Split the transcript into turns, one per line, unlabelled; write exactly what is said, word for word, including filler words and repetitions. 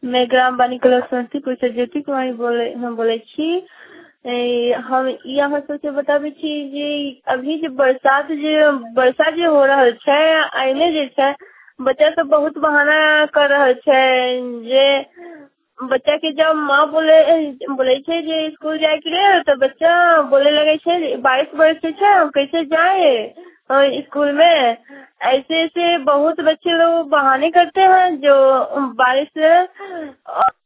मैं ग्राम बालिका समस्तीपुर से ज्योति कुमारी बोले हम बोले छी। ए, हम यहाँ सोचे बताबे छी जे अभी जो बरसात जो वर्षा जो हो रहा है आइले जे छै बच्चा सब बहुत बहाना कर रहा है जे बच्चा के जब माँ बोले बोले छे जे स्कूल जाए के लिए तो बच्चा बोले लगे छे बारिश बरसे छे हम कैसे जाए स्कूल में। ऐसे ऐसे बहुत बच्चे लोग बहाने करते हैं जो बारिश